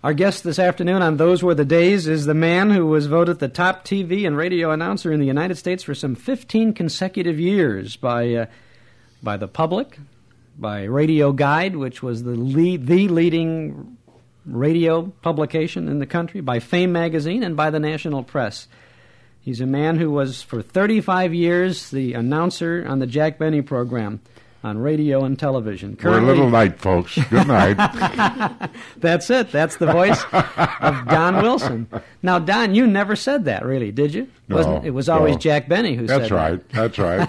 Our guest this afternoon on Those Were the Days is the man who was voted the top TV and radio announcer in the United States for some 15 consecutive years by the public, by Radio Guide, which was the leading radio publication in the country, by Fame magazine, and by the national press. He's a man who was for 35 years the announcer on the Jack Benny program on radio and television. Currently, we're a little late, folks. Good night. That's it. That's the voice of Don Wilson. Now, Don, you never said that, really, did you? No. It was always Jack Benny who said that. That's right.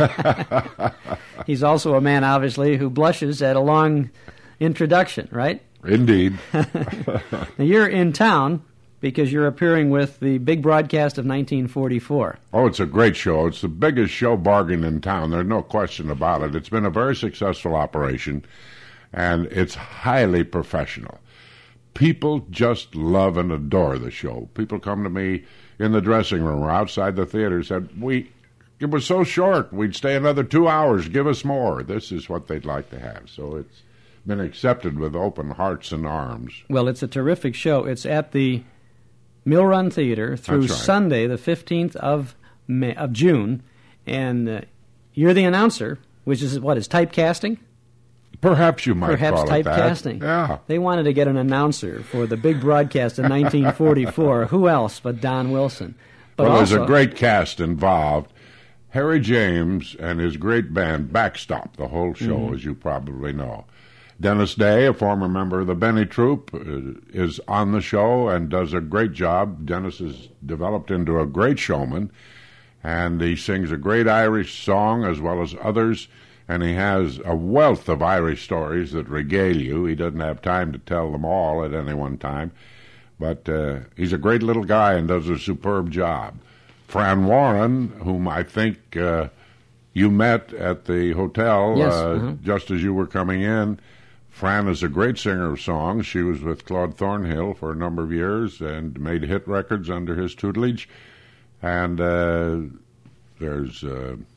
He's also a man, obviously, who blushes at a long introduction, right? Indeed. Now, you're in town because you're appearing with the big broadcast of 1944. Oh, it's a great show. It's the biggest show bargain in town. There's no question about it. It's been a very successful operation, and it's highly professional. People just love and adore the show. People come to me in the dressing room or outside the theater and said, it was so short, we'd stay another 2 hours, give us more. This is what they'd like to have. So it's been accepted with open hearts and arms. Well, it's a terrific show. It's at the Mill Run Theater through Sunday, the 15th of June, and you're the announcer, which is, what, is typecasting? Perhaps you might Perhaps call it that. Typecasting. Yeah. They wanted to get an announcer for the big broadcast in 1944. Who else but Don Wilson? But well, also, there's a great cast involved. Harry James and his great band backstop the whole show, as you probably know. Dennis Day, a former member of the Benny Troupe, is on the show and does a great job. Dennis has developed into a great showman, and he sings a great Irish song as well as others, and he has a wealth of Irish stories that regale you. He doesn't have time to tell them all at any one time, but he's a great little guy and does a superb job. Fran Warren, whom I think you met at the hotel just as you were coming in. Fran is a great singer of songs. She was with Claude Thornhill for a number of years and made hit records under his tutelage. And there's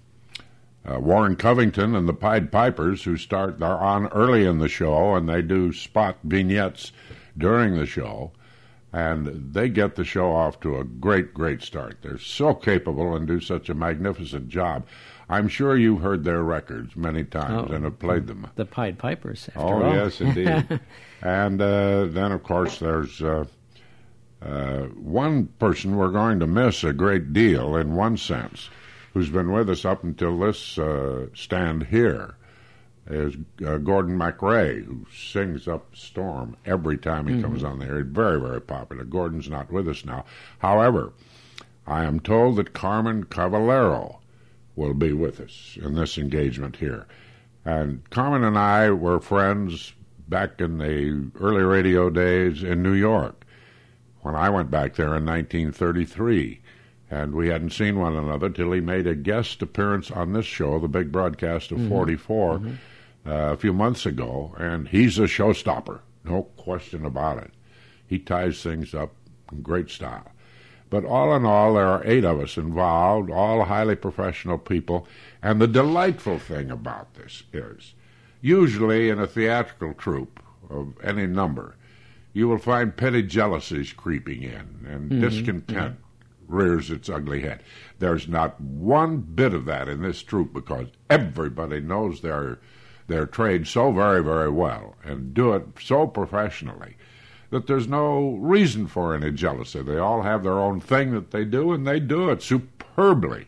Warren Covington and the Pied Pipers, who they're on early in the show, and they do spot vignettes during the show. And they get the show off to a great, great start. They're so capable and do such a magnificent job. I'm sure you've heard their records many times and have played them. The Pied Pipers, after all. all. Yes, indeed. And then, of course, there's one person we're going to miss a great deal in one sense, who's been with us up until this stand here, is Gordon MacRae, who sings up Storm every time he comes on there. He's very, very popular. Gordon's not with us now. However, I am told that Carmen Cavallero will be with us in this engagement here. And Carmen and I were friends back in the early radio days in New York, when I went back there in 1933. And we hadn't seen one another till he made a guest appearance on this show, the big broadcast of 44, a few months ago. And he's a showstopper, no question about it. He ties things up in great style. But all in all, there are 8 of us involved, all highly professional people. And the delightful thing about this is, usually in a theatrical troupe of any number, you will find petty jealousies creeping in, and discontent rears its ugly head. There's not one bit of that in this troupe, because everybody knows their trade so very, very well and do it so professionally that there's no reason for any jealousy. They all have their own thing that they do, and they do it superbly.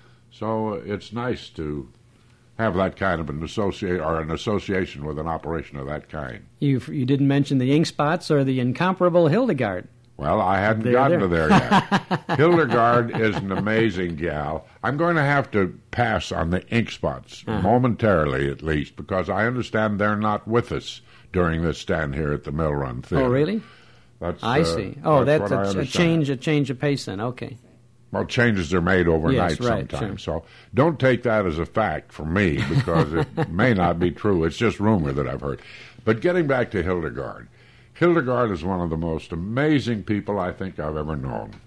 So it's nice to have that kind of an association with an operation of that kind. You didn't mention the Ink Spots or the incomparable Hildegard. Well, I hadn't gotten to there yet. Hildegard is an amazing gal. I'm going to have to pass on the Ink Spots, momentarily at least, because I understand they're not with us during this stand here at the Mill Run Theater. Oh, really? I see. Oh, that's a change of pace then. Okay. Well, changes are made overnight sometimes. Sure. So don't take that as a fact from me, because it may not be true. It's just rumor that I've heard. But getting back to Hildegard, Hildegard is one of the most amazing people I think I've ever known.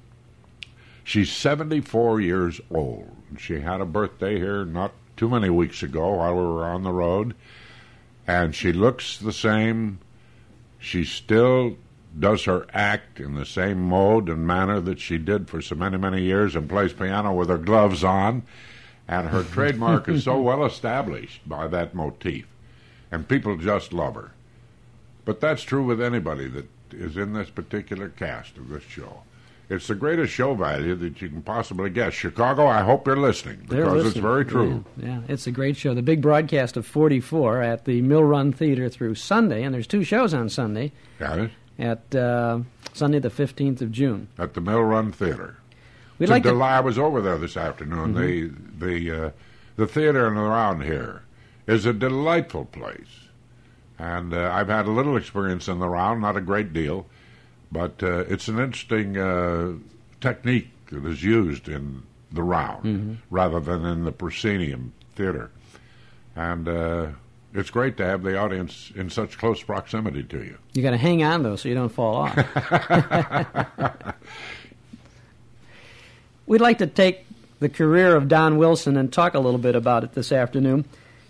She's 74 years old. She had a birthday here not too many weeks ago while we were on the road, and she looks the same. She's still does her act in the same mode and manner that she did for so many, many years and plays piano with her gloves on. And her trademark is so well established by that motif. And people just love her. But that's true with anybody that is in this particular cast of this show. It's the greatest show value that you can possibly get. Chicago, I hope you're listening, because it's very true. Yeah, it's a great show. The big broadcast of 44 at the Mill Run Theater through Sunday, and there's 2 shows on Sunday. Got it? At Sunday the 15th of June. At the Mill Run Theater. I was over there this afternoon. Mm-hmm. The theater around here is a delightful place. And I've had a little experience in the round, not a great deal. But it's an interesting technique that is used in the round rather than in the proscenium theater. And it's great to have the audience in such close proximity to you. You got to hang on, though, so you don't fall off. We'd like to take the career of Don Wilson and talk a little bit about it this afternoon.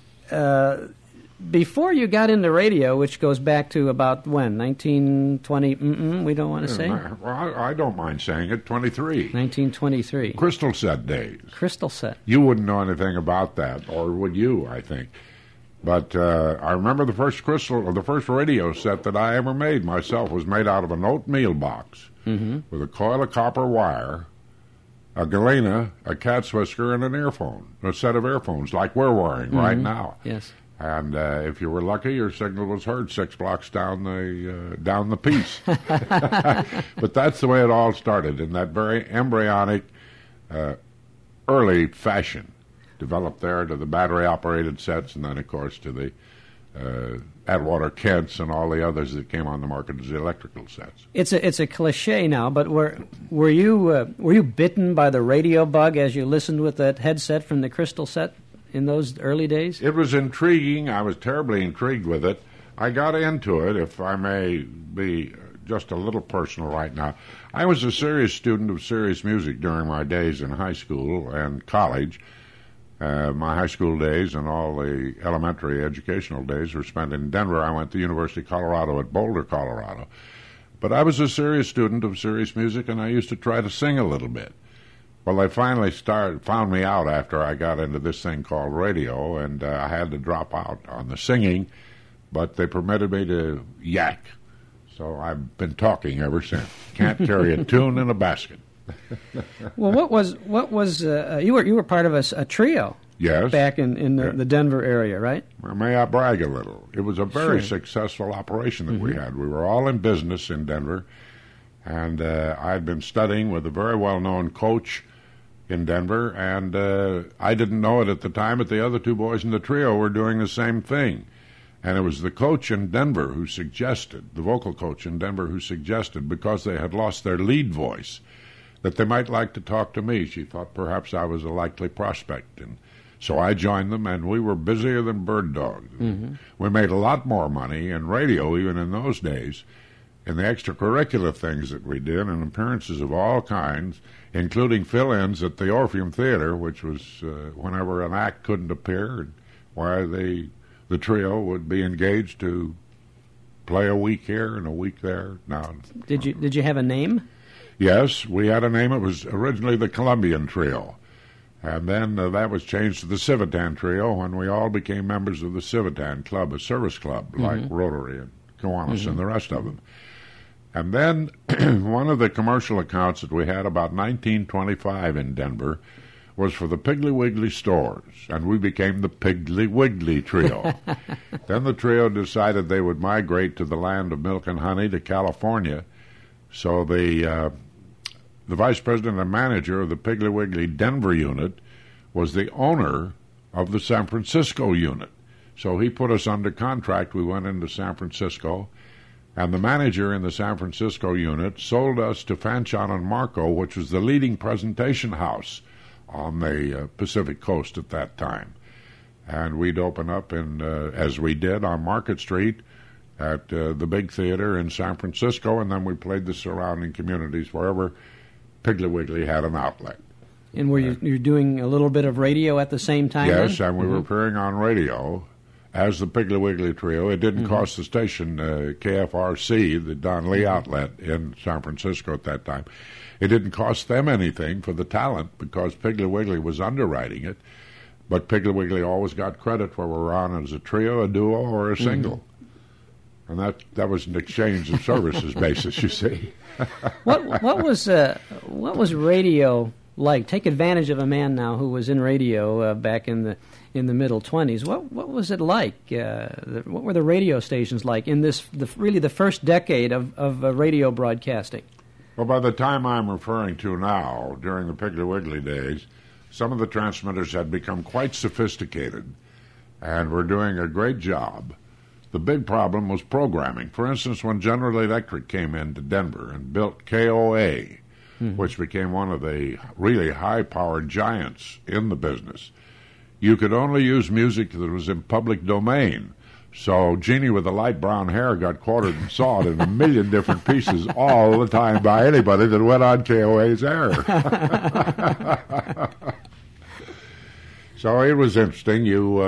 Before you got into radio, which goes back to about when? 1920? We don't want to say? Well, I don't mind saying it. 23. 1923. Crystal set days. Crystal set. You wouldn't know anything about that, or would you, I think. But I remember the first radio set that I ever made myself was made out of an oatmeal box with a coil of copper wire, a galena, a cat's whisker, and an earphone, a set of earphones like we're wearing right now. Yes. And if you were lucky, your signal was heard 6 blocks down the piece. But that's the way it all started, in that very embryonic, early fashion. Developed there to the battery-operated sets, and then, of course, to the Atwater Kents and all the others that came on the market as the electrical sets. It's a cliche now, but were you bitten by the radio bug as you listened with that headset from the Crystal set in those early days? It was intriguing. I was terribly intrigued with it. I got into it, if I may be just a little personal right now. I was a serious student of serious music during my days in high school and college. My high school days and all the elementary educational days were spent in Denver. I went to the University of Colorado at Boulder, Colorado. But I was a serious student of serious music, and I used to try to sing a little bit. Well, they finally found me out after I got into this thing called radio, and I had to drop out on the singing, but they permitted me to yak. So I've been talking ever since. Can't carry a tune in a basket. Well, what was you were part of a trio? Yes. Back in the Denver area, right? Well, may I brag a little? It was a very successful operation that we had. We were all in business in Denver, and I'd been studying with a very well-known coach in Denver, and I didn't know it at the time, but the other 2 boys in the trio were doing the same thing. And it was the coach in Denver who suggested, the vocal coach in Denver who suggested, because they had lost their lead voice, that they might like to talk to me. She thought perhaps I was a likely prospect. And so I joined them, and we were busier than bird dogs. We made a lot more money in radio, even in those days, in the extracurricular things that we did, and appearances of all kinds, including fill-ins at the Orpheum Theater, which was whenever an act couldn't appear, where the trio would be engaged to play a week here and a week there. Now, did you have a name? Yes, we had a name. It was originally the Columbian Trio. And then that was changed to the Civitan Trio when we all became members of the Civitan Club, a service club like Rotary and Kiwanis and the rest of them. And then one of the commercial accounts that we had about 1925 in Denver was for the Piggly Wiggly stores, and we became the Piggly Wiggly Trio. Then the trio decided they would migrate to the land of milk and honey, to California. So the vice president and manager of the Piggly Wiggly Denver unit was the owner of the San Francisco unit. So he put us under contract. We went into San Francisco, and the manager in the San Francisco unit sold us to Fanchon and Marco, which was the leading presentation house on the Pacific Coast at that time. And we'd open up, as we did, on Market Street at the big theater in San Francisco, and then we played the surrounding communities wherever Piggly Wiggly had an outlet. And were you doing a little bit of radio at the same time? Yes, then? And we were appearing on radio as the Piggly Wiggly Trio. It didn't cost the station, KFRC, the Don Lee outlet in San Francisco at that time. It didn't cost them anything for the talent because Piggly Wiggly was underwriting it. But Piggly Wiggly always got credit for we were on as a trio, a duo, or a single. And that was an exchange of services basis, you see. What was radio like? Take advantage of a man now who was in radio back in the middle 20s. What was it like? What were the radio stations like in really the first decade of radio broadcasting? Well, by the time I'm referring to now, during the Piggly Wiggly days, some of the transmitters had become quite sophisticated and were doing a great job. The big problem was programming. For instance, when General Electric came into Denver and built KOA, which became one of the really high-powered giants in the business, you could only use music that was in public domain. So Jeannie with the light brown hair got quartered and sawed in a million different pieces all the time by anybody that went on KOA's air. So it was interesting. You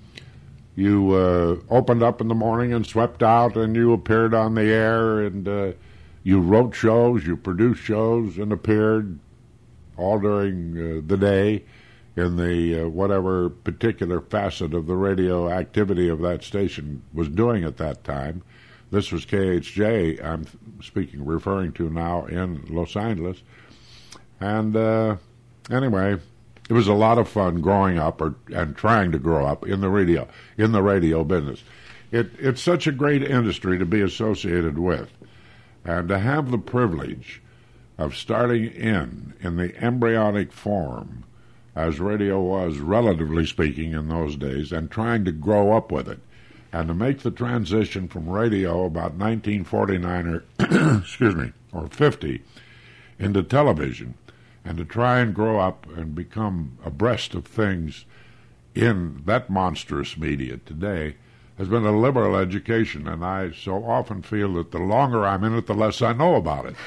opened up in the morning and swept out, and you appeared on the air, and you wrote shows, you produced shows, and appeared all during the day in the whatever particular facet of the radio activity of that station was doing at that time. This was KHJ, I'm referring to now in Los Angeles. And anyway, it was a lot of fun growing up and trying to grow up in the radio business. It's such a great industry to be associated with, and to have the privilege of starting in the embryonic form as radio was, relatively speaking, in those days, and trying to grow up with it, and to make the transition from radio about 1949 or 50 into television, and to try and grow up and become abreast of things in that monstrous media today has been a liberal education, and I so often feel that the longer I'm in it, the less I know about it.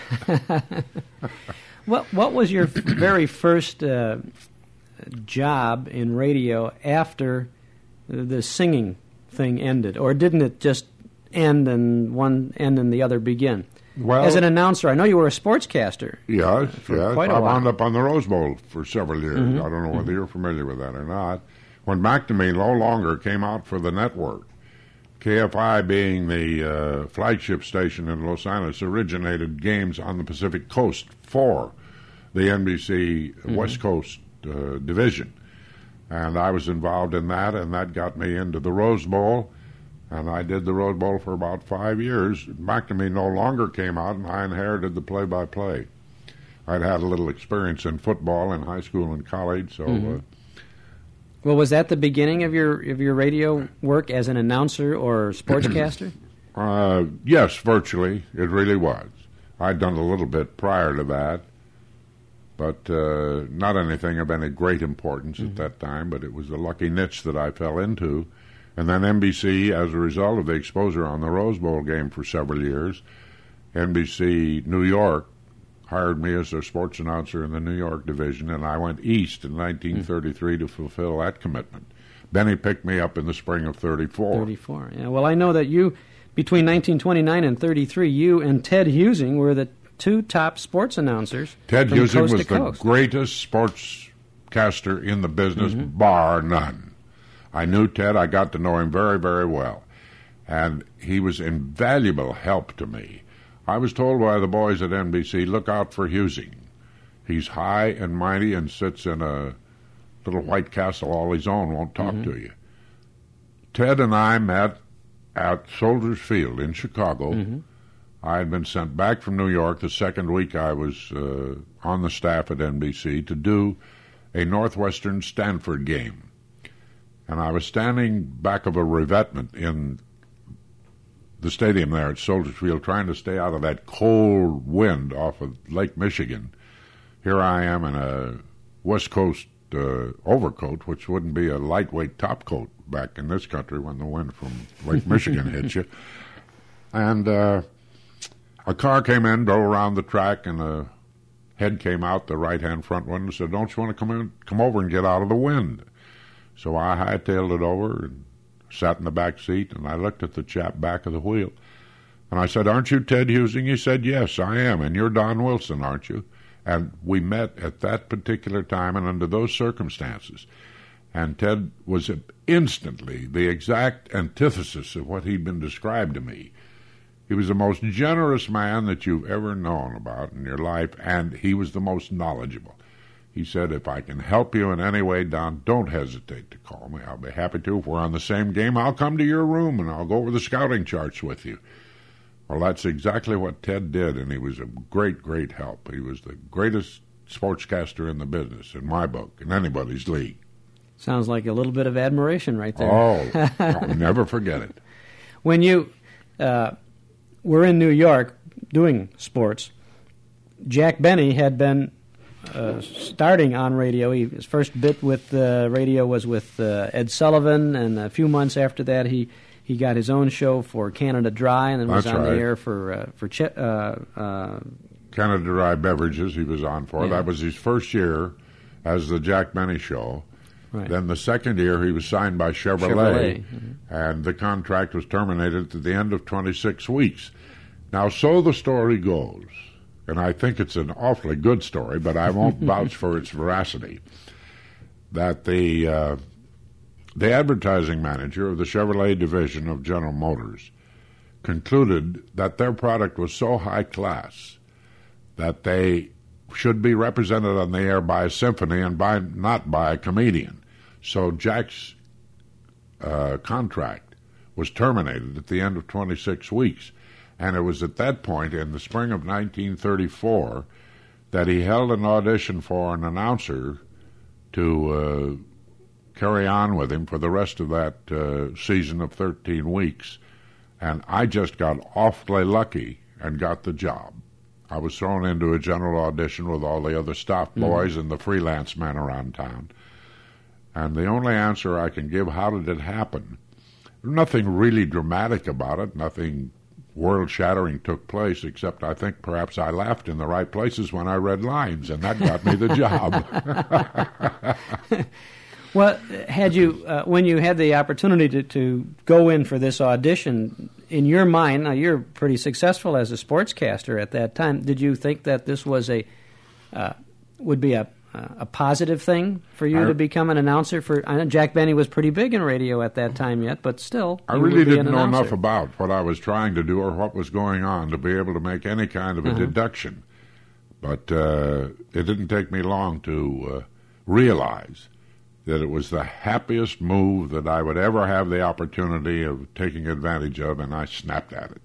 What was your very first job in radio after the singing thing ended, or didn't it just end and one end and the other begin? Well, as an announcer, I know you were a sportscaster. Yes. Quite a I while. wound up on the Rose Bowl for several years. I don't know whether you're familiar with that or not. When McNamee no longer came out for the network, KFI being the flagship station in Los Angeles, originated games on the Pacific Coast for the NBC West Coast division. And I was involved in that, and that got me into the Rose Bowl. And I did the Rose Bowl for about 5 years. McNamee no longer came out, and I inherited the play-by-play. I'd had a little experience in football in high school and college, so... Well, was that the beginning of your radio work as an announcer or sportscaster? Yes, virtually. It really was. I'd done a little bit prior to that, but not anything of any great importance at that time, but it was a lucky niche that I fell into. And then NBC, as a result of the exposure on the Rose Bowl game for several years, NBC New York hired me as their sports announcer in the New York division, and I went east in 1933 to fulfill that commitment. Benny picked me up in the spring of 34. 34, yeah. Well, I know that you, between 1929 and 33, you and Ted Husing were the two top sports announcers. Ted from Husing coast was to the coast. greatest sportscaster in the business, bar none. I knew Ted. I got to know him very, very well. And he was invaluable help to me. I was told by the boys at NBC, look out for Husing. He's high and mighty and sits in a little white castle all his own, won't talk to you. Ted and I met at Soldiers Field in Chicago. I had been sent back from New York the second week I was on the staff at NBC to do a Northwestern Stanford game. And I was standing back of a revetment in the stadium there at Soldiers Field, trying to stay out of that cold wind off of Lake Michigan. Here I am in a West Coast overcoat, which wouldn't be a lightweight top coat back in this country when the wind from Lake Michigan hits you. And a car came in, drove around the track, and a head came out the right-hand front window and said, don't you want to come over and get out of the wind? So I hightailed it over and sat in the back seat, and I looked at the chap back of the wheel. And I said, "Aren't you Ted Husing?" He said, "Yes, I am. And you're Don Wilson, aren't you?" And we met at that particular time and under those circumstances. And Ted was instantly the exact antithesis of what he'd been described to me. He was the most generous man that you've ever known about in your life, and he was the most knowledgeable. He said, "If I can help you in any way, Don, don't hesitate to call me. I'll be happy to. If we're on the same game, I'll come to your room and I'll go over the scouting charts with you." Well, that's exactly what Ted did, and he was a great, great help. He was the greatest sportscaster in the business, in my book, in anybody's league. Sounds like a little bit of admiration right there. Oh, I'll never forget it. When you were in New York doing sports, Jack Benny had been starting on radio. His first bit with radio was with Ed Sullivan, and a few months after that he got his own show for Canada Dry, and then was on the air for Canada Dry Beverages he was on for. Yeah. That was his first year as the Jack Benny Show. Right. Then the second year he was signed by Chevrolet. And the contract was terminated at the end of 26 weeks. Now, so the story goes, and I think it's an awfully good story, but I won't vouch for its veracity, that the advertising manager of the Chevrolet division of General Motors concluded that their product was so high class that they should be represented on the air by a symphony and not by a comedian. So Jack's contract was terminated at the end of 26 weeks. And it was at that point, in the spring of 1934, that he held an audition for an announcer to carry on with him for the rest of that season of 13 weeks. And I just got awfully lucky and got the job. I was thrown into a general audition with all the other staff boys and the freelance men around town. And the only answer I can give, how did it happen? Nothing really dramatic about it, nothing world-shattering took place, except I think perhaps I laughed in the right places when I read lines, and that got me the job. Well, had you, when you had the opportunity to go in for this audition, in your mind, now you're pretty successful as a sportscaster at that time, did you think that this was would be a positive thing for you to become an announcer? I know Jack Benny was pretty big in radio at that time yet, but still, I really didn't know enough about what I was trying to do or what was going on to be able to make any kind of a deduction. But it didn't take me long to realize that it was the happiest move that I would ever have the opportunity of taking advantage of, and I snapped at it.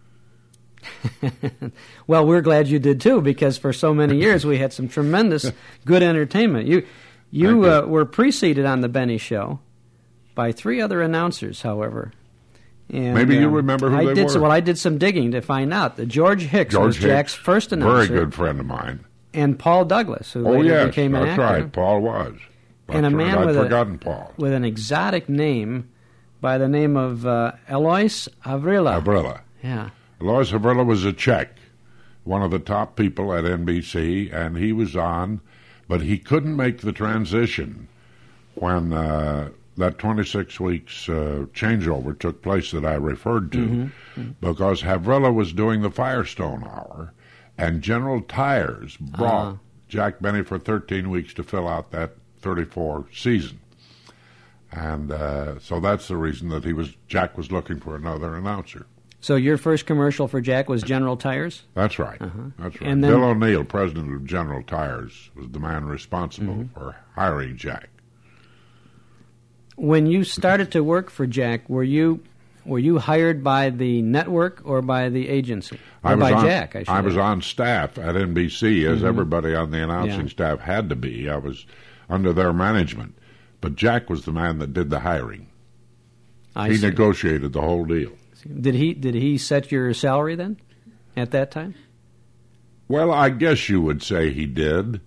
Well, we're glad you did too, because for so many years we had some tremendous good entertainment. You were preceded on the Benny Show by 3 other announcers, however. And, maybe you remember who they were. Well, I did some digging to find out that George Hicks was Jack's first announcer. Very good friend of mine. And Paul Douglas, who later became an actor. That's right. Paul was. And a man Paul. with an exotic name by the name of Elois Avrila. Avrila. Yeah. Elois Avrila was a Czech, one of the top people at NBC, and he was on, but he couldn't make the transition when that 26 weeks changeover took place that I referred to, because Avrila was doing the Firestone Hour, and General Tires brought Jack Benny for 13 weeks to fill out that 34 season. And so that's the reason that Jack was looking for another announcer. So your first commercial for Jack was General Tires? That's right. That's right. And then, Bill O'Neill, president of General Tires, was the man responsible for hiring Jack. When you started to work for Jack, were you hired by the network or by the agency? Or Jack, I should I was on staff at NBC, as everybody on the announcing staff had to be. I was under their management. But Jack was the man that did the hiring. He negotiated the whole deal. Did he set your salary then, at that time? Well, I guess you would say he did.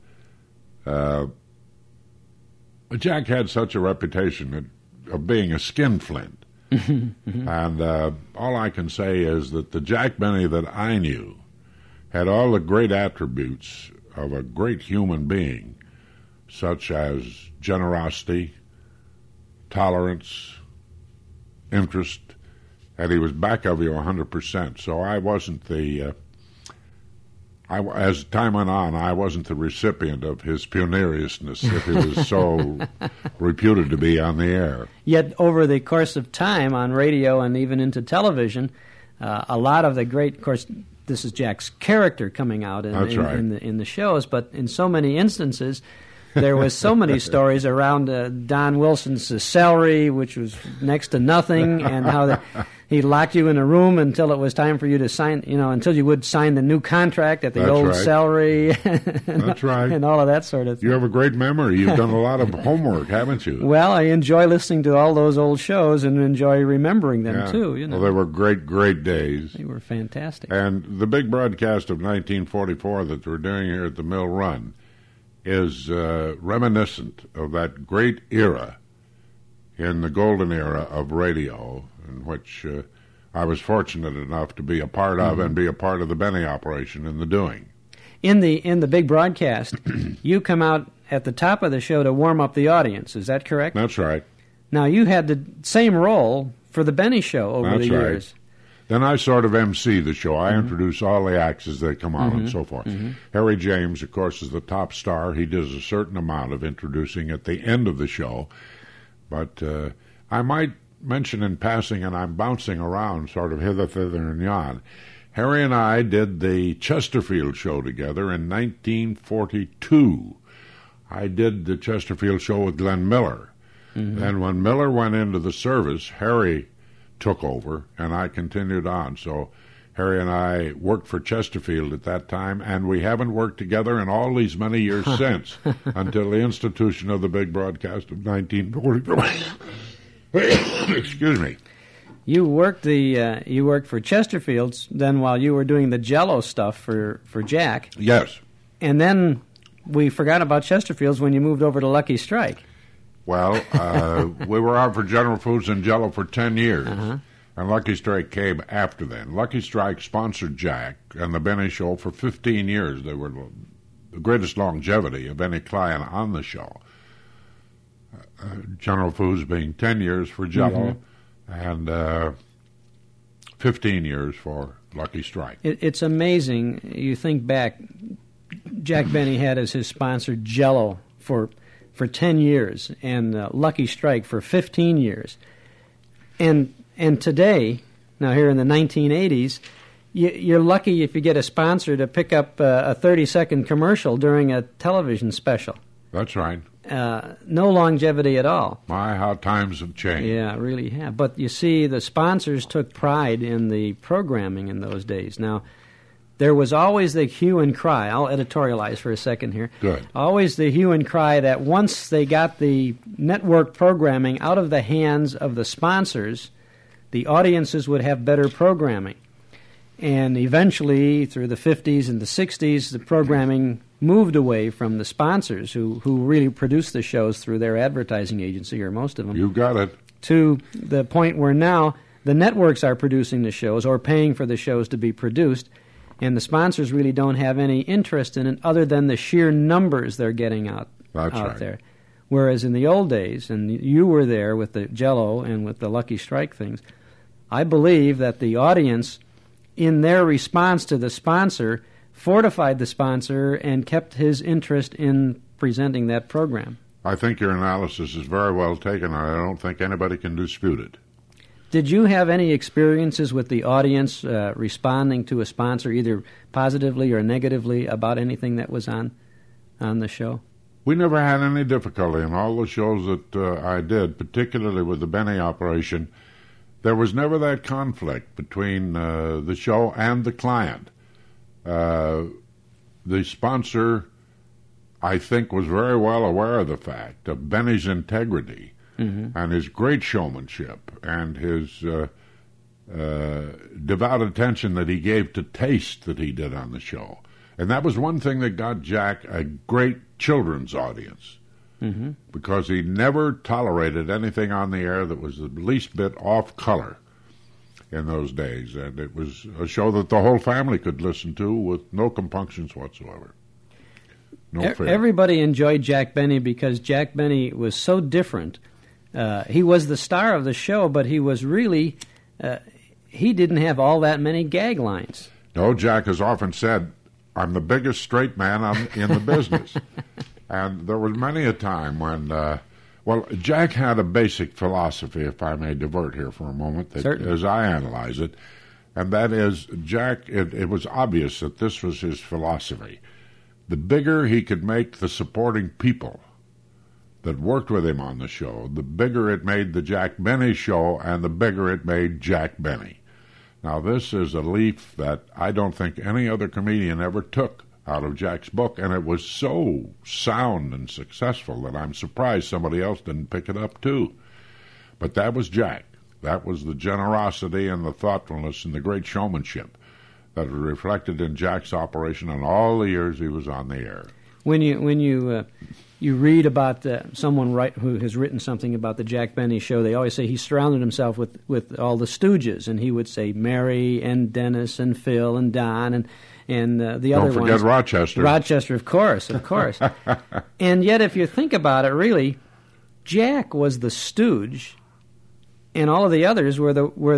Jack had such a reputation of being a skinflint. And all I can say is that the Jack Benny that I knew had all the great attributes of a great human being, such as generosity, tolerance, interest, and he was back of you 100%. So I wasn't as time went on, I wasn't the recipient of his puniriousness that he was so reputed to be on the air. Yet over the course of time on radio and even into television, a lot of the great, of course, this is Jack's character coming out in the shows, but in so many instances, there was so many stories around Don Wilson's salary, which was next to nothing, and how he locked you in a room until it was time for you to sign, until you would sign the new contract at the old salary. That's right. And all of that sort of thing. You have a great memory. You've done a lot of homework, haven't you? Well, I enjoy listening to all those old shows and enjoy remembering them, too. Well, they were great, great days. They were fantastic. And the big broadcast of 1944 that we're doing here at the Mill Run is reminiscent of that great era in the golden era of radio, in which I was fortunate enough to be a part of and be a part of the Benny operation in the doing. In the big broadcast, you come out at the top of the show to warm up the audience. Is that correct? That's right. Now, you had the same role for the Benny show over the years. Right. Then I sort of MC the show. I introduce all the acts as they come on and so forth. Harry James, of course, is the top star. He does a certain amount of introducing at the end of the show. But I might mention in passing, and I'm bouncing around sort of hither, thither, and yon, Harry and I did the Chesterfield show together in 1942. I did the Chesterfield show with Glenn Miller. Then when Miller went into the service, Harry took over, and I continued on. So Harry and I worked for Chesterfield at that time, and we haven't worked together in all these many years since, until the institution of the big broadcast of 1940. Excuse me. You worked for Chesterfield's then while you were doing the Jell-O stuff for Jack. Yes. And then we forgot about Chesterfield's when you moved over to Lucky Strike. Well, we were out for General Foods and Jell-O for 10 years, and Lucky Strike came after then. Lucky Strike sponsored Jack and the Benny Show for 15 years. They were the greatest longevity of any client on the show. General Foods being 10 years for Jell-O and 15 years for Lucky Strike. It's amazing. You think back, Jack Benny had as his sponsor Jell-O for 10 years and Lucky Strike for 15 years. And today, now here in the 1980s, you're lucky if you get a sponsor to pick up a 30-second commercial during a television special. That's right. No longevity at all. My, how times have changed. Yeah, really have. But you see, the sponsors took pride in the programming in those days. Now, there was always the hue and cry. I'll editorialize for a second here. Good. Always the hue and cry that once they got the network programming out of the hands of the sponsors, the audiences would have better programming. And eventually, through the 50s and the 60s, the programming moved away from the sponsors who really produced the shows through their advertising agency, or most of them. You got it. To the point where now the networks are producing the shows or paying for the shows to be produced, and the sponsors really don't have any interest in it other than the sheer numbers they're getting out there. Whereas in the old days, and you were there with the Jell-O and with the Lucky Strike things, I believe that the audience, in their response to the sponsor, fortified the sponsor and kept his interest in presenting that program. I think your analysis is very well taken. I don't think anybody can dispute it. Did you have any experiences with the audience responding to a sponsor, either positively or negatively, about anything that was on the show? We never had any difficulty in all the shows that I did, particularly with the Benny operation. There was never that conflict between the show and the client. The sponsor, I think, was very well aware of the fact of Benny's integrity and his great showmanship and his devout attention that he gave to taste that he did on the show. And that was one thing that got Jack a great children's audience, because he never tolerated anything on the air that was the least bit off color in those days. And it was a show that the whole family could listen to with no compunctions whatsoever. No fear. Everybody enjoyed Jack Benny because Jack Benny was so different He was the star of the show, but he was really he didn't have all that many gag lines. No, Jack has often said, "I'm the biggest straight man in the business." And there was many a time when, Jack had a basic philosophy, if I may divert here for a moment, that, as I analyze it, and that is, Jack, it was obvious that this was his philosophy. The bigger he could make the supporting people that worked with him on the show, the bigger it made the Jack Benny show, and the bigger it made Jack Benny. Now, this is a leaf that I don't think any other comedian ever took out of Jack's book, and it was so sound and successful that I'm surprised somebody else didn't pick it up too. But that was Jack. That was the generosity and the thoughtfulness and the great showmanship that was reflected in Jack's operation in all the years he was on the air. When you read about someone who has written something about the Jack Benny show, they always say he surrounded himself with all the stooges, and he would say Mary and Dennis and Phil and Don and the other ones. Don't forget Rochester. Rochester, of course. And yet, if you think about it, really, Jack was the stooge, and all of the others were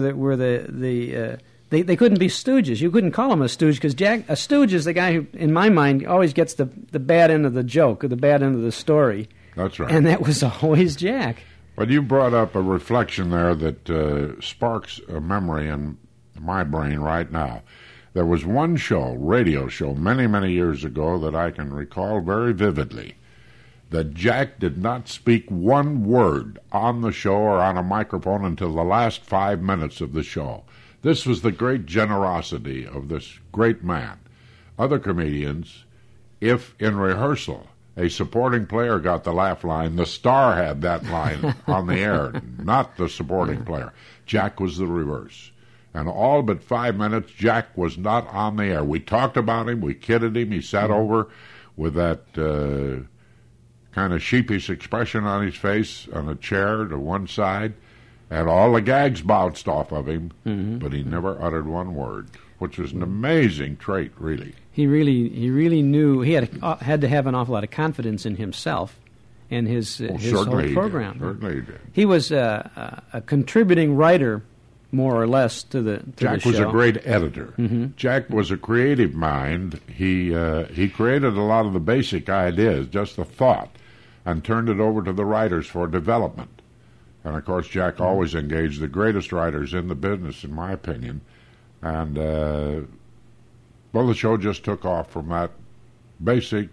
They couldn't be stooges. You couldn't call him a stooge because a stooge is the guy who, in my mind, always gets the bad end of the joke or the bad end of the story. That's right. And that was always Jack. But you brought up a reflection there that sparks a memory in my brain right now. There was one radio show, many, many years ago that I can recall very vividly, that Jack did not speak one word on the show or on a microphone until the last 5 minutes of the show. This was the great generosity of this great man. Other comedians, if in rehearsal a supporting player got the laugh line, the star had that line on the air, not the supporting player. Jack was the reverse. And all but 5 minutes, Jack was not on the air. We talked about him, we kidded him, he sat over with that kind of sheepish expression on his face on a chair to one side, and all the gags bounced off of him, but he never uttered one word, which was an amazing trait, really. He really knew he had to have an awful lot of confidence in himself and his whole program. Certainly he did. He was a contributing writer, more or less, to the Jack show. was a great editor. Jack was a creative mind. He created a lot of the basic ideas, just the thought, and turned it over to the writers for development. And, of course, Jack always engaged the greatest writers in the business, in my opinion. And, the show just took off from that basic,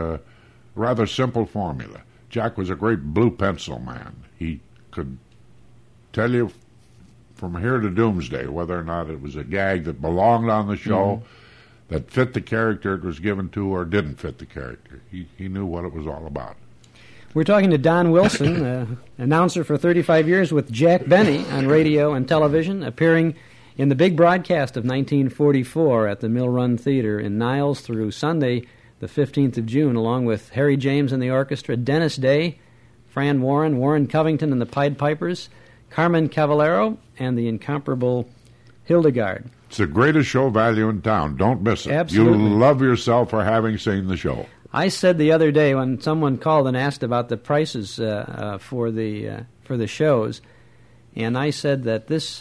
rather simple formula. Jack was a great blue pencil man. He could tell you from here to doomsday whether or not it was a gag that belonged on the show, that fit the character it was given to, or didn't fit the character. He knew what it was all about. We're talking to Don Wilson, announcer for 35 years with Jack Benny on radio and television, appearing in the big broadcast of 1944 at the Mill Run Theater in Niles through Sunday, the 15th of June, along with Harry James and the orchestra, Dennis Day, Fran Warren, Warren Covington and the Pied Pipers, Carmen Cavallero, and the incomparable Hildegard. It's the greatest show value in town. Don't miss it. Absolutely. You'll love yourself for having seen the show. I said the other day when someone called and asked about the prices for the shows, and I said that this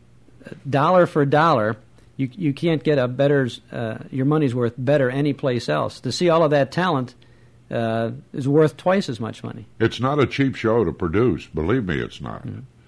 dollar for dollar, you can't get a better your money's worth better anyplace else. To see all of that talent is worth twice as much money. It's not a cheap show to produce. Believe me, it's not.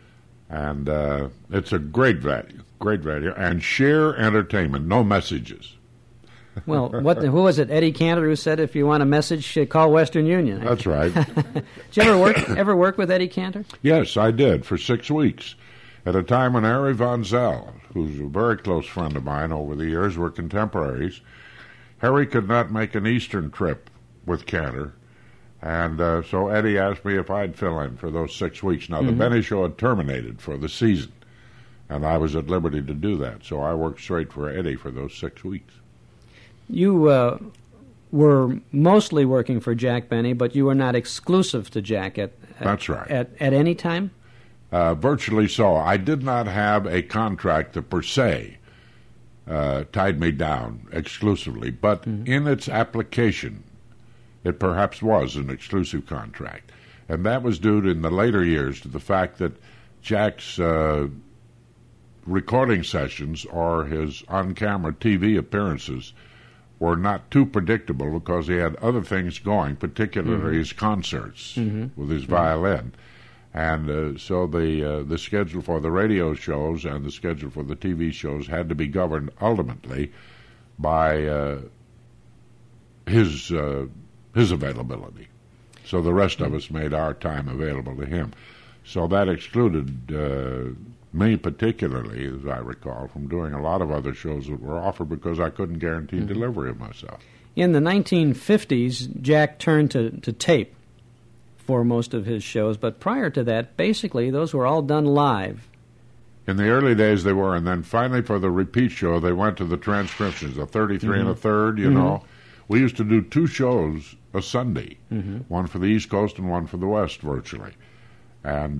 And it's a great value, and sheer entertainment, no messages. Well, who was it? Eddie Cantor who said, "If you want a message, call Western Union." That's right. Did you ever work with Eddie Cantor? Yes, I did for 6 weeks. At a time when Harry Von Zell, who's a very close friend of mine over the years, were contemporaries, Harry could not make an Eastern trip with Cantor, and so Eddie asked me if I'd fill in for those 6 weeks. Now, the Benny Show had terminated for the season, and I was at liberty to do that, so I worked straight for Eddie for those 6 weeks. You were mostly working for Jack Benny, but you were not exclusive to Jack That's right. At any time? Virtually so. I did not have a contract that per se tied me down exclusively, but in its application, it perhaps was an exclusive contract. And that was due in the later years to the fact that Jack's recording sessions or his on-camera TV appearances were not too predictable because he had other things going, particularly his concerts with his violin. And so the schedule for the radio shows and the schedule for the TV shows had to be governed ultimately by his availability. So the rest of us made our time available to him. So that excluded me particularly, as I recall, from doing a lot of other shows that were offered because I couldn't guarantee delivery of myself. In the 1950s, Jack turned to tape for most of his shows, but prior to that, basically, those were all done live. In the early days they were, and then finally for the repeat show, they went to the transcriptions, a 33 and a third, you know. We used to do 2 shows a Sunday, one for the East Coast and one for the West, virtually. And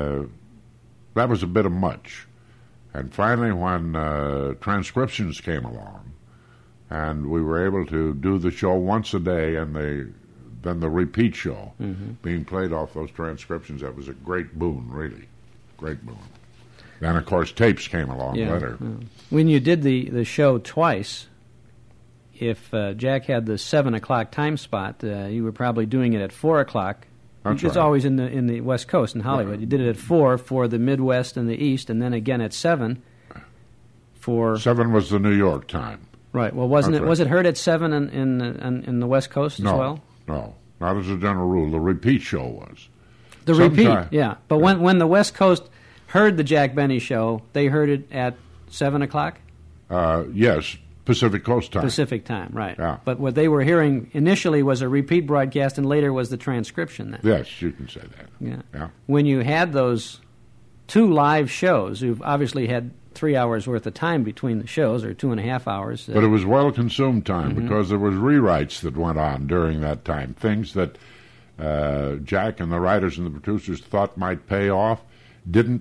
that was a bit of much. And finally, when transcriptions came along, and we were able to do the show once a day, and then the repeat show being played off those transcriptions, that was a great boon, really. Great boon. Then, of course, tapes came along later. When you did the show twice, if Jack had the 7 o'clock time spot, you were probably doing it at 4 o'clock. That's It's right. always in the West Coast, in Hollywood. Right. You did it at 4 for the Midwest and the East, and then again at 7 for... 7 was the New York time. Right. Well, wasn't That's it? right. Was it heard at 7 in the West Coast as well? No, not as a general rule. The repeat show was. The Sometime- repeat, yeah. But when the West Coast heard the Jack Benny show, they heard it at 7 o'clock? Yes, Pacific Coast time. Pacific time, right. Yeah. But what they were hearing initially was a repeat broadcast, and later was the transcription then. Yes, you can say that. Yeah. When you had those 2 live shows, you've obviously had 3 hours worth of time between the shows, or 2.5 hours. But it was well-consumed time because there was rewrites that went on during that time, things that Jack and the writers and the producers thought might pay off, did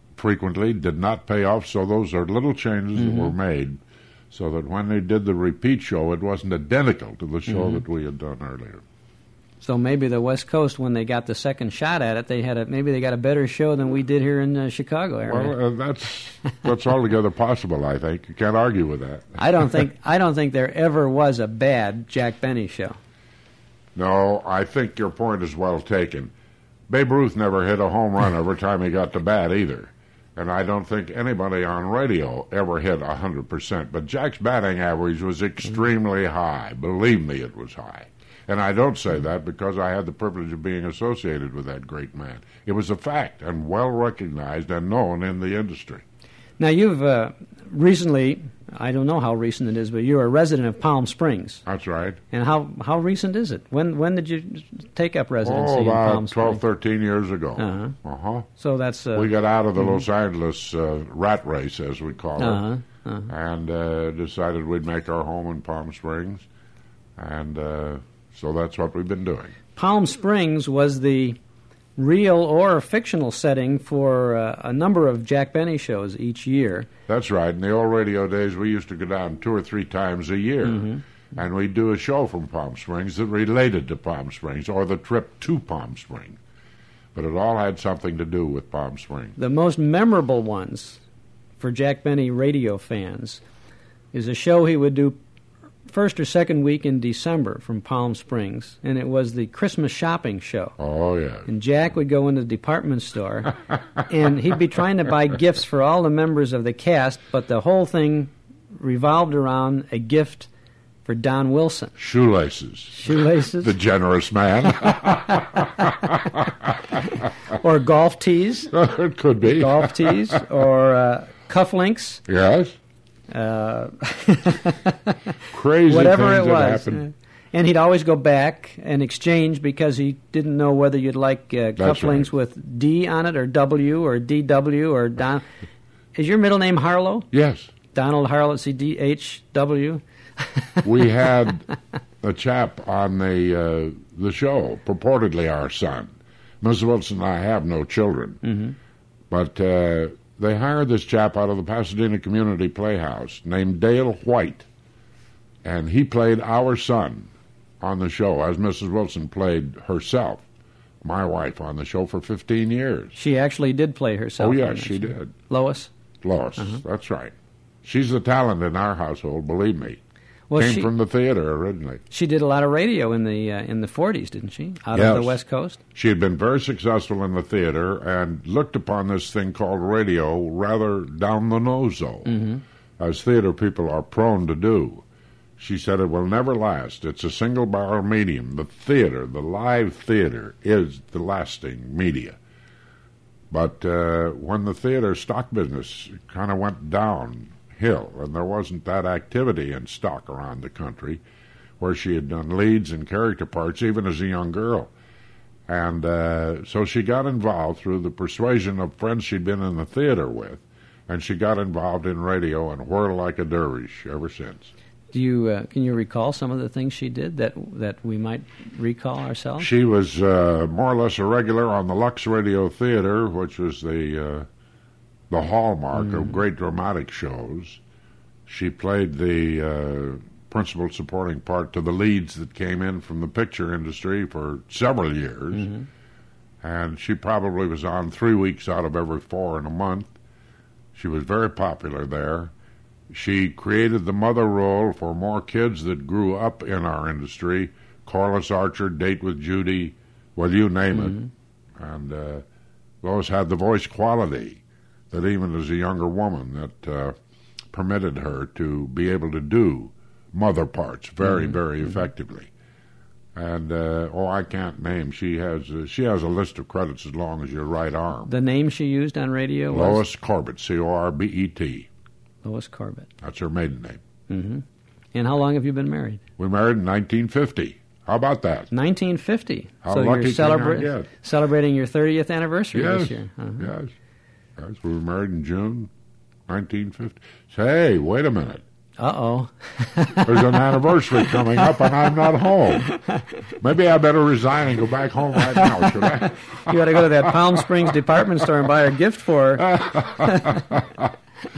not pay off, so those are little changes that were made so that when they did the repeat show, it wasn't identical to the show that we had done earlier. So maybe the West Coast, when they got the second shot at it, maybe they got a better show than we did here in the Chicago area. Well, that's altogether possible, I think. You can't argue with that. I don't think there ever was a bad Jack Benny show. No, I think your point is well taken. Babe Ruth never hit a home run every time he got to bat either. And I don't think anybody on radio ever hit 100%. But Jack's batting average was extremely high. Believe me, it was high. And I don't say that because I had the privilege of being associated with that great man. It was a fact and well recognized and known in the industry. Now, you've recently, I don't know how recent it is, but you're a resident of Palm Springs. That's right. And how recent is it? When did you take up residency in about Palm Springs? 12, 13 years ago. Uh-huh. So that's... we got out of the Los Angeles rat race, as we call it, and decided we'd make our home in Palm Springs. And so that's what we've been doing. Palm Springs was the real or fictional setting for a number of Jack Benny shows each year. That's right. In the old radio days, we used to go down 2 or 3 times a year, and we'd do a show from Palm Springs that related to Palm Springs or the trip to Palm Springs. But it all had something to do with Palm Springs. The most memorable ones for Jack Benny radio fans is a show he would do first or second week in December from Palm Springs, and it was the Christmas shopping show. Oh, yeah. And Jack would go into the department store, and he'd be trying to buy gifts for all the members of the cast, but the whole thing revolved around a gift for Don Wilson. Shoelaces. Shoelaces? The generous man. Or golf tees. It could be. Golf tees, or cufflinks. Yes. Crazy Whatever things it that was. happened. And he'd always go back and exchange because he didn't know whether you'd like cufflinks right. with D on it or W or DW or Don. Is your middle name Harlow? Yes. Donald Harlow, C-D-H-W? We had a chap on the show, purportedly our son. Mrs. Wilson and I have no children. But they hired this chap out of the Pasadena Community Playhouse named Dale White. And he played our son on the show, as Mrs. Wilson played herself my wife on the show for 15 years. She actually did play herself. Oh, yes, she did. Lois? Lois, that's right. She's the talent in our household, believe me. Well, Came from the theater originally. She did a lot of radio in the 40s, didn't she? Out of the West Coast? She had been very successful in the theater and looked upon this thing called radio rather down the nose, though, as theater people are prone to do. She said it will never last. It's a single-barrel medium. The theater, the live theater, is the lasting media. But when the theater stock business kind of went downhill, and there wasn't that activity in stock around the country, where she had done leads and character parts even as a young girl. And so she got involved through the persuasion of friends she'd been in the theater with, and she got involved in radio and whirled like a dervish ever since. Can you recall some of the things she did that we might recall ourselves? She was more or less a regular on the Lux Radio Theater, which was the hallmark of great dramatic shows. She played the principal supporting part to the leads that came in from the picture industry for several years. And she probably was on 3 weeks out of every 4 in a month. She was very popular there. She created the mother role for more kids that grew up in our industry. Corliss Archer, Date with Judy, well, you name it. And Lois had the voice quality that even as a younger woman that permitted her to be able to do mother parts very, very effectively. And, I can't name. She has a list of credits as long as your right arm. The name she used on radio was? Lois Corbett, Corbet. Lois Corbett. That's her maiden name. And how long have you been married? We married in 1950. How about that? 1950. How so lucky you're celebrating your 30th anniversary this year. Yes. We were married in June 1950. Hey, wait a minute. Uh-oh. There's an anniversary coming up, and I'm not home. Maybe I better resign and go back home right now, should I? You ought to go to that Palm Springs department store and buy a gift for her.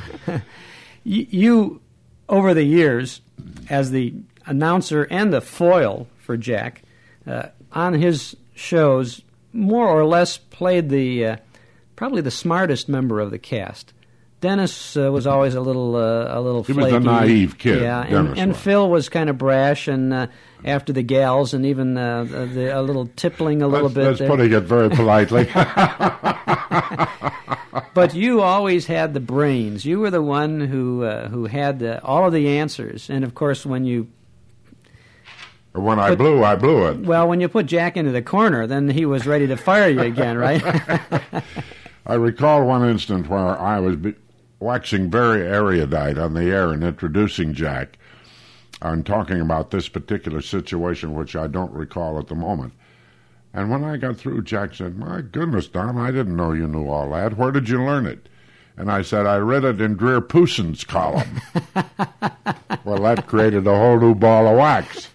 You, over the years, as the announcer and the foil for Jack, on his shows, more or less played probably the smartest member of the cast. Dennis was always a little flaky. He was a naive kid. Yeah, and Phil was kind of brash and after the gals, and even a little tippling a little bit. That's putting it very politely. But you always had the brains. You were the one who had all of the answers, and of course when I blew it. Well, when you put Jack into the corner, then he was ready to fire you again, right? I recall one instant where I was waxing very erudite on the air and introducing Jack and talking about this particular situation, which I don't recall at the moment. And when I got through, Jack said, "My goodness, Don, I didn't know you knew all that. Where did you learn it?" And I said, "I read it in Dreer Poussin's column." Well, that created a whole new ball of wax.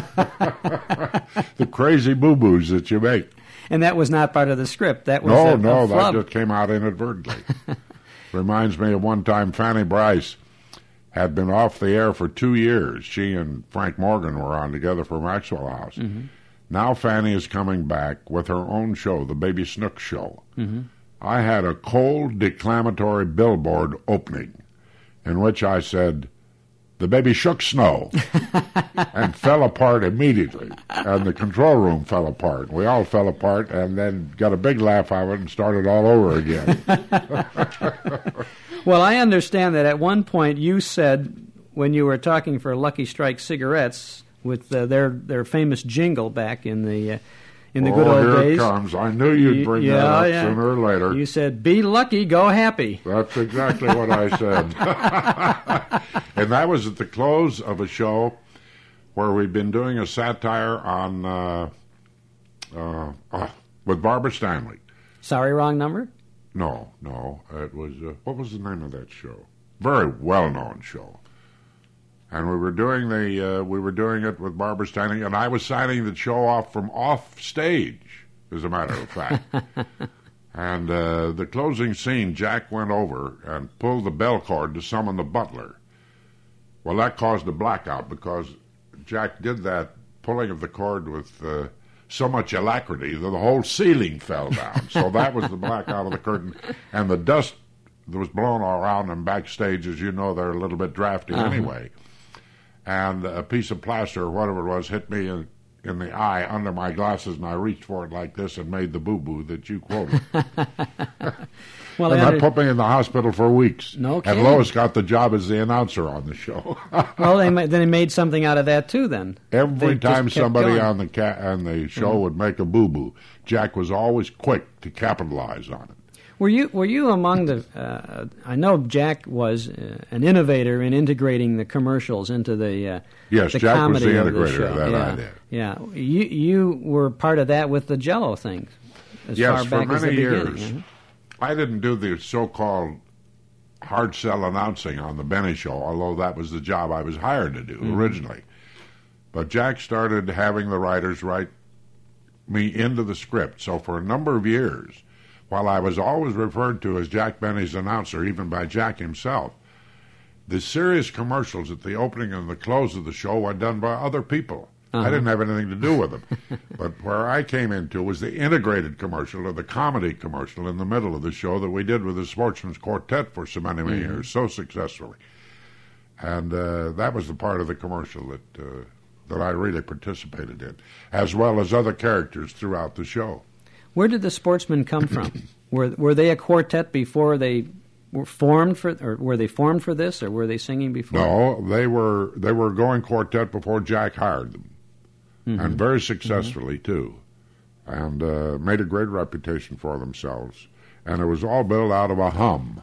The crazy boo-boos that you make. And that was not part of the script. That was no, a flub. That just came out inadvertently. Reminds me of one time Fanny Bryce had been off the air for 2 years. She and Frank Morgan were on together for Maxwell House. Now Fanny is coming back with her own show, the Baby Snooks Show. I had a cold, declamatory billboard opening in which I said, "The baby shook snow," and fell apart immediately. And the control room fell apart. We all fell apart and then got a big laugh out of it and started all over again. Well, I understand that at one point you said, when you were talking for Lucky Strike cigarettes with their famous jingle back in the good old days. Here it comes. I knew you'd bring that up sooner or later. You said, "Be lucky, go happy." That's exactly what I said. And that was at the close of a show where we'd been doing a satire on with Barbara Stanley. Sorry, wrong number? No. It was, what was the name of that show? Very well-known show. And we were doing it with Barbara Stanley, and I was signing the show off from off stage, as a matter of fact. And the closing scene, Jack went over and pulled the bell cord to summon the butler. Well, that caused a blackout because Jack did that pulling of the cord with so much alacrity that the whole ceiling fell down. So that was the blackout of the curtain, and the dust that was blown all around them backstage. As you know, they're a little bit drafty anyway. And a piece of plaster or whatever it was hit me in the eye under my glasses, and I reached for it like this and made the boo-boo that you quoted. Well, and that put me in the hospital for weeks. No kidding. And Lois got the job as the announcer on the show. Well, then they made something out of that too. Then every They time just kept somebody going. on the show would make a boo-boo, Jack was always quick to capitalize on it. Were you among the? I know Jack was an innovator in integrating the commercials into the Yes, the Jack was comedy the of the integrator show. of that yeah. idea. Yeah, you were part of that with the Jello thing. As Yes, far back for as the many beginning. years. I didn't do the so-called hard sell announcing on the Benny Show, although that was the job I was hired to do originally. But Jack started having the writers write me into the script. So for a number of years, while I was always referred to as Jack Benny's announcer, even by Jack himself, the serious commercials at the opening and the close of the show were done by other people. I didn't have anything to do with them. But where I came into was the integrated commercial or the comedy commercial in the middle of the show that we did with the Sportsman's Quartet for so many years, so successfully. And that was the part of the commercial that I really participated in, as well as other characters throughout the show. Where did the Sportsmen come from? Were they a quartet before they were formed for, or were they formed for this, or were they singing before? No, they were going quartet before Jack hired them, and very successfully too, and made a great reputation for themselves. And it was all built out of a hum.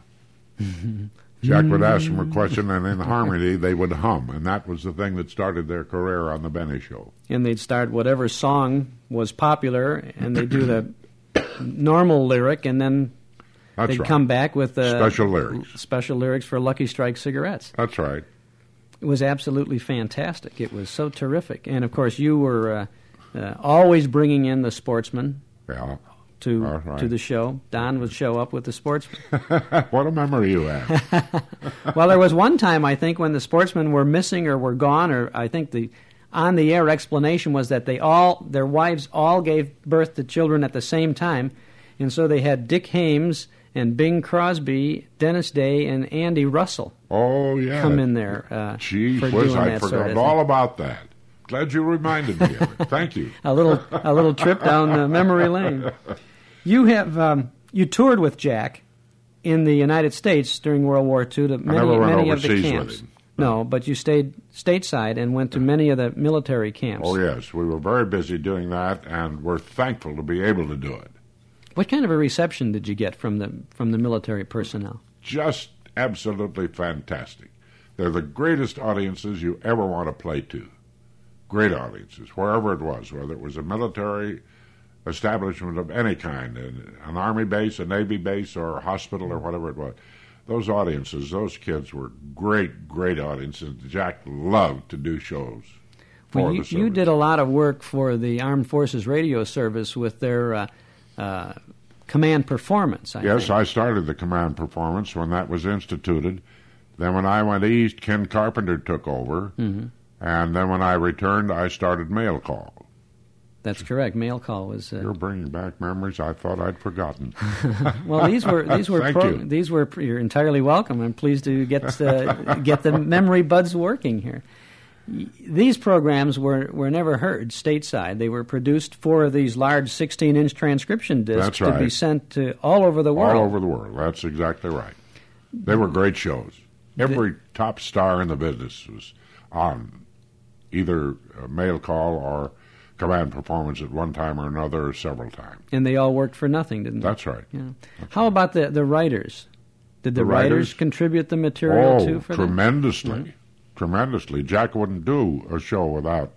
Jack would ask them a question, and in harmony they would hum, and that was the thing that started their career on the Benny Show. And they'd start whatever song was popular, and they'd do the normal lyric, and then That's they'd right. come back with Special lyrics. for Lucky Strike cigarettes. That's right. It was absolutely fantastic. It was so terrific. And, of course, you were always bringing in the Sportsmen Yeah. to Right. the show. Don would show up with the Sportsmen. What a memory you have. Well, there was one time, I think, when the Sportsmen were missing or were gone, or I think the on-the-air explanation was that their wives all gave birth to children at the same time, and so they had Dick Hames and Bing Crosby, Dennis Day, and Andy Russell Oh, yeah. come in there Gee for whiz, doing I that sort forgot of all thing. about that. Glad you reminded me of it. Thank you. A little trip down memory lane. You have you toured with Jack in the United States during World War II to never went many of the overseas with camps. him. No, but you stayed stateside and went to many of the military camps. Oh, yes. We were very busy doing that, and we're thankful to be able to do it. What kind of a reception did you get from the military personnel? Just absolutely fantastic. They're the greatest audiences you ever want to play to. Great audiences, wherever it was, whether it was a military establishment of any kind, an Army base, a Navy base, or a hospital, or whatever it was. Those audiences, those kids were great, great audiences. Jack loved to do shows for Well, the you service. did a lot of work for the Armed Forces Radio Service with their command performance, I Yes, think. I started the command performance when that was instituted. Then when I went east, Ken Carpenter took over. And then when I returned, I started Mail Call. That's correct. Mail Call was. You're bringing back memories I thought I'd forgotten. Well, these were Thank you. You're entirely welcome. I'm pleased to get the memory buds working here. These programs were never heard stateside. They were produced for these large 16-inch transcription discs That's to right. be sent to all over the world. All over the world. That's exactly right. They were great shows. Every top star in the business was on either Mail Call or command performance at one time or another, or several times. And they all worked for nothing, didn't they? That's right. Yeah. How about the writers? Did the The writers writers? contribute the material too for them? tremendously. Tremendously. Jack wouldn't do a show without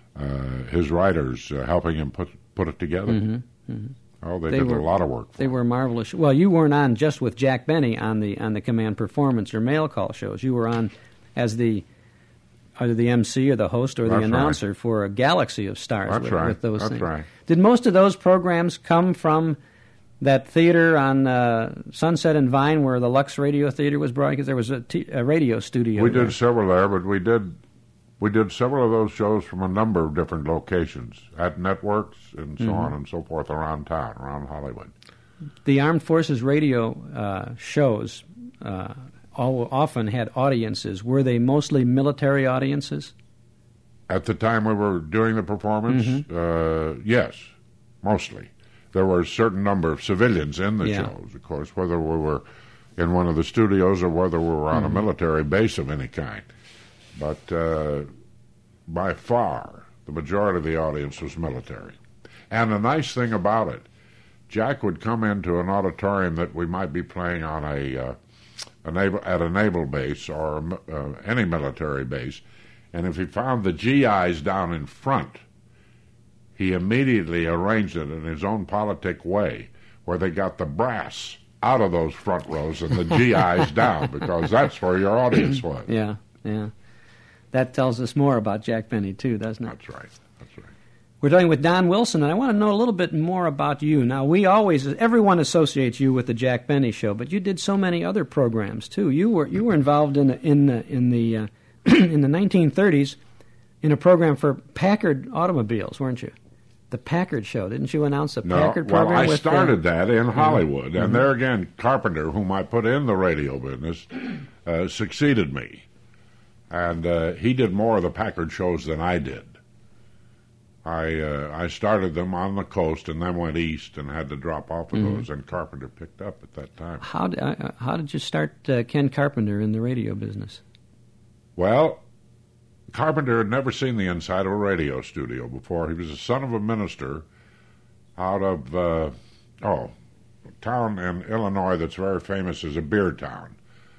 his writers helping him put it together. Oh, they did a lot of work for They him. were marvelous. Well, you weren't on just with Jack Benny on the command performance or Mail Call shows. You were on as either the MC or the host or the That's announcer right. for a galaxy of stars That's with, right. with those That's things. right. Did most of those programs come from that theater on Sunset and Vine where the Lux Radio Theater was brought? Because there was a radio studio We there. did several there, but we did We did several of those shows from a number of different locations, at networks and so on and so forth around town, around Hollywood. The Armed Forces radio shows often had audiences. Were they mostly military audiences? At the time we were doing the performance, yes, mostly. There were a certain number of civilians in the shows, of course, whether we were in one of the studios or whether we were on a military base of any kind. But by far, the majority of the audience was military. And the nice thing about it, Jack would come into an auditorium that we might be playing on at a naval base or any military base, and if he found the GIs down in front, he immediately arranged it in his own politic way, where they got the brass out of those front rows and the GIs down, because that's where your audience was. Yeah. That tells us more about Jack Benny, too, doesn't it? That's right. We're talking with Don Wilson, and I want to know a little bit more about you. Now, everyone associates you with the Jack Benny Show, but you did so many other programs, too. You were involved in the 1930s in a program for Packard automobiles, weren't you? The Packard Show. Didn't you announce the Packard program? Well, I started that in Hollywood, and there again, Carpenter, whom I put in the radio business, succeeded me. And he did more of the Packard shows than I did. I started them on the coast and then went east and had to drop off of those, and Carpenter picked up at that time. How did you start Ken Carpenter in the radio business? Well, Carpenter had never seen the inside of a radio studio before. He was the son of a minister out of a town in Illinois that's very famous as a beer town.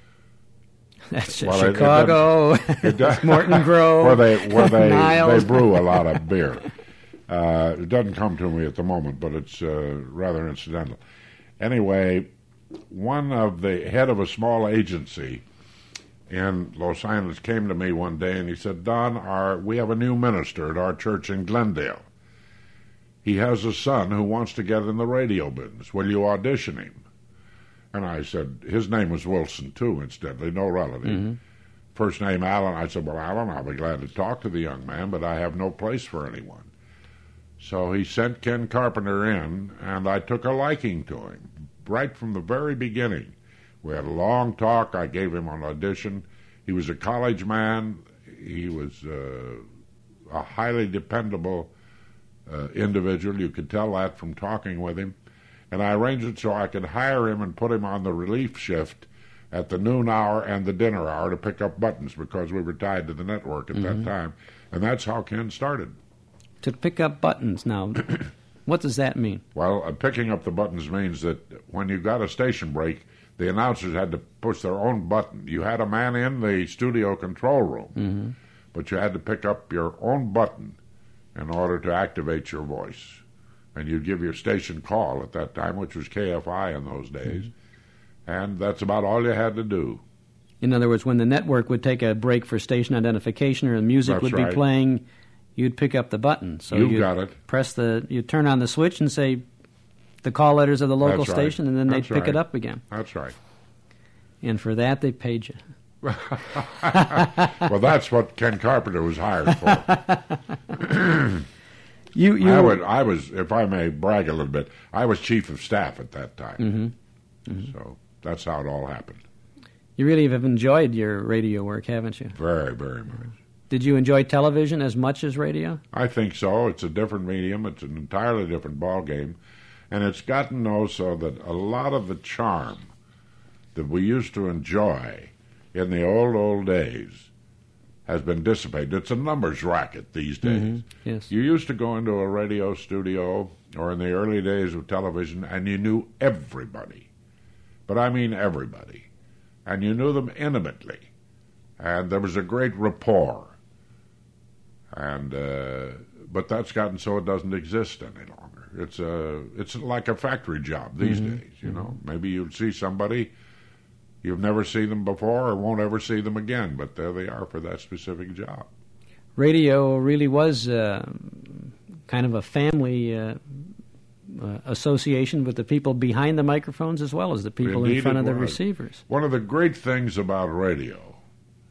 That's Chicago, Morton Grove, where Niles. They brew a lot of beer. It doesn't come to me at the moment, but it's rather incidental. Anyway, one of the head of a small agency in Los Angeles came to me one day and he said, "Don, we have a new minister at our church in Glendale. He has a son who wants to get in the radio business. Will you audition him?" And I said, his name was Wilson, too, incidentally, no relative. First name Alan. I said, "Well, Alan, I'll be glad to talk to the young man, but I have no place for anyone." So he sent Ken Carpenter in, and I took a liking to him right from the very beginning. We had a long talk. I gave him an audition. He was a college man. He was a highly dependable individual. You could tell that from talking with him. And I arranged it so I could hire him and put him on the relief shift at the noon hour and the dinner hour to pick up buttons, because we were tied to the network at that time. And that's how Ken started. To pick up buttons. Now, what does that mean? Well, picking up the buttons means that when you got a station break, the announcers had to push their own button. You had a man in the studio control room, but you had to pick up your own button in order to activate your voice. And you'd give your station call at that time, which was KFI in those days, and that's about all you had to do. In other words, when the network would take a break for station identification or the music would be playing, you'd pick up the button. So you'd got it. You'd turn on the switch and say the call letters of the local station, and then they'd pick it up again. That's right. And for that, they paid you. Well, that's what Ken Carpenter was hired for. I was, if I may brag a little bit, I was chief of staff at that time. So that's how it all happened. You really have enjoyed your radio work, haven't you? Very, very much. Did you enjoy television as much as radio? I think so. It's a different medium. It's an entirely different ballgame. And it's gotten so that a lot of the charm that we used to enjoy in the old days has been dissipated. It's a numbers racket these days. Yes. You used to go into a radio studio or in the early days of television and you knew everybody. But I mean everybody. And you knew them intimately. And there was a great rapport. And but that's gotten so it doesn't exist any longer. It's like a factory job these days, you know. Maybe you'd see somebody, you've never seen them before or won't ever see them again, but there they are for that specific job. Radio really was kind of a family association with the people behind the microphones as well as the people in front of the receivers. One of the great things about radio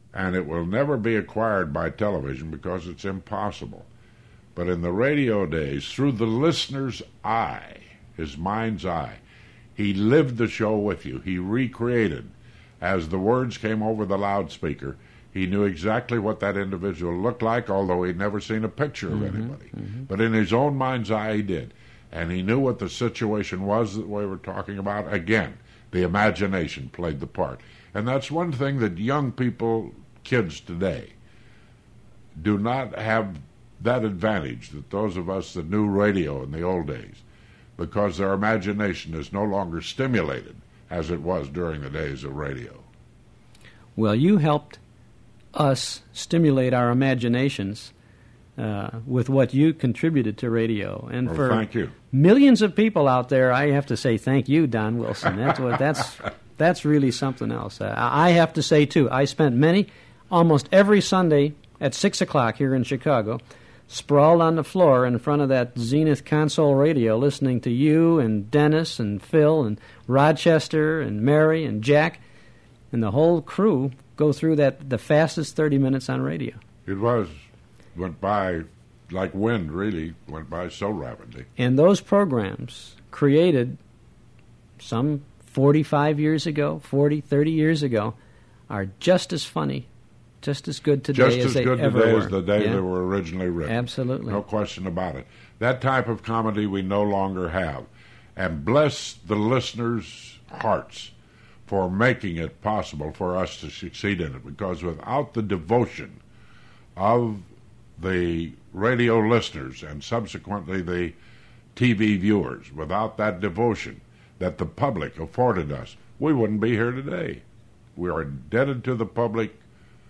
and it will never be acquired by television because it's impossible. But in the radio days, through the listener's eye, his mind's eye, he lived the show with you. He recreated. As the words came over the loudspeaker, he knew exactly what that individual looked like, although he'd never seen a picture of anybody. But in his own mind's eye, he did. And he knew what the situation was that we were talking about. Again, the imagination played the part. And that's one thing that young people, kids today, do not have that advantage that those of us that knew radio in the old days, because their imagination is no longer stimulated as it was during the days of radio. Well, you helped us stimulate our imaginations with what you contributed to radio, and for thank you. Millions of people out there, I have to say thank you, Don Wilson. That's really something else. I have to say too, I spent almost every Sunday at 6:00 here in Chicago, sprawled on the floor in front of that Zenith console radio, listening to you and Dennis and Phil and Rochester and Mary and Jack and the whole crew go through the fastest 30 minutes on radio. It went by like wind, really, went by so rapidly. And those programs created some 45 years ago, 40, 30 years ago, are just as funny, just as good today as they ever were. Just as good today as the day they were originally written. Absolutely. No question about it. That type of comedy we no longer have. And bless the listeners' hearts for making it possible for us to succeed in it, because without the devotion of the radio listeners and subsequently the TV viewers, without that devotion that the public afforded us, we wouldn't be here today. We are indebted to the public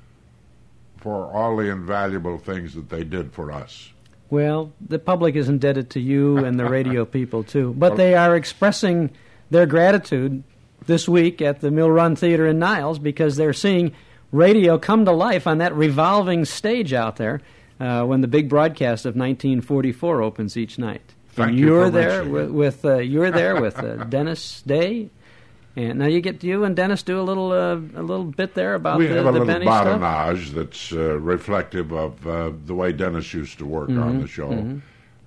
for all the invaluable things that they did for us. Well, the public is indebted to you and the radio people, too. But they are expressing their gratitude this week at the Mill Run Theater in Niles because they're seeing radio come to life on that revolving stage out there when the big broadcast of 1944 opens each night. Thank and you you're for there mentioning you're there with Dennis Day. And now you and Dennis do a little bit there about we have a little Benny badinage stuff? that's reflective of the way Dennis used to work on the show.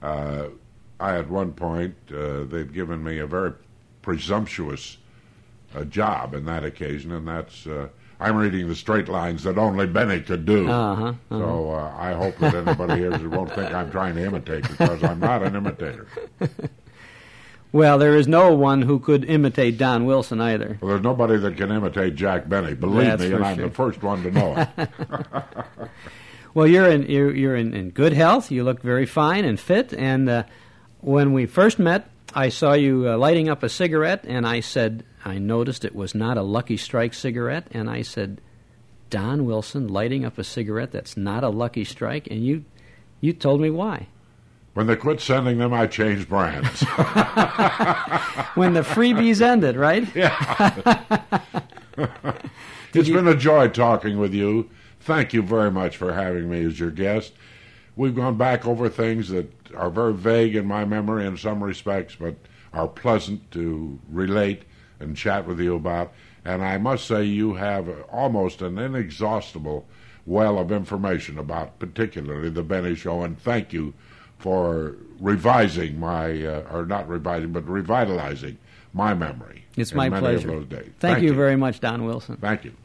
At one point, they'd given me a very presumptuous job in that occasion, and that's I'm reading the straight lines that only Benny could do. So I hope that anybody here won't think I'm trying to imitate, because I'm not an imitator. Well, there is no one who could imitate Don Wilson either. Well, there's nobody that can imitate Jack Benny. Believe me, and I'm sure. the first one to know it. Well, you're in good health. You look very fine and fit. And when we first met, I saw you lighting up a cigarette, and I said, I noticed it was not a Lucky Strike cigarette, and I said, Don Wilson lighting up a cigarette that's not a Lucky Strike, and you told me why. When they quit sending them, I changed brands. When the freebies ended, right? Yeah. It's been a joy talking with you. Thank you very much for having me as your guest. We've gone back over things that are very vague in my memory in some respects, but are pleasant to relate and chat with you about. And I must say you have almost an inexhaustible well of information about particularly the Benny Show, and thank you for revising revitalizing my memory. It's my many pleasure. Of those days. Thank you very much, Don Wilson. Thank you.